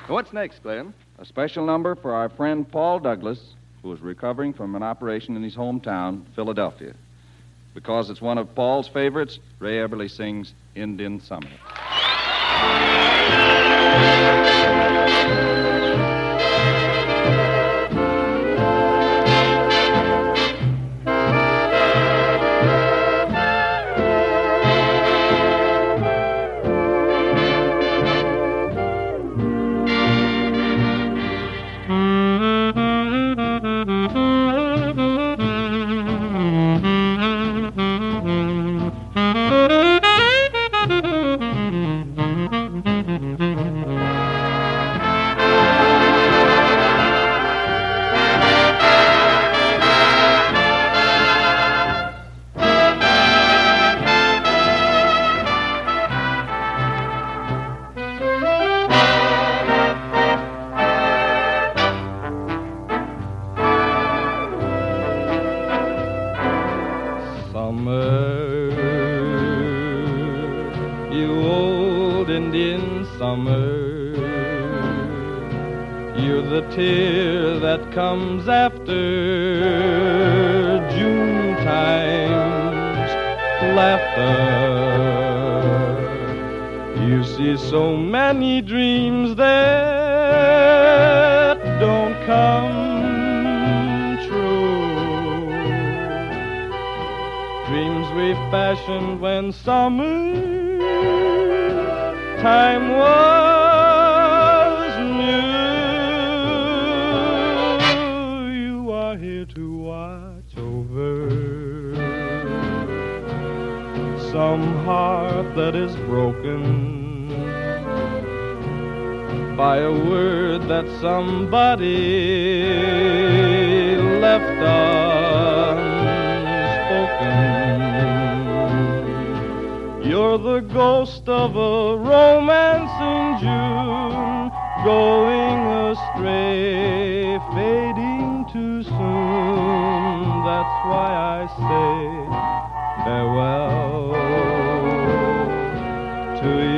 What's next, Glenn? A special number for our friend Paul Douglas, who is recovering from an operation in his hometown, Philadelphia. Because it's one of Paul's favorites, Ray Eberly sings Indian Summer. Tear that comes after June time's laughter. You see so many dreams that don't come true. Dreams we fashioned when summer time was new. To watch over some heart that is broken by a word that somebody left unspoken. You're the ghost of a romance in June, going astray, fading too soon. That's why I say farewell to you.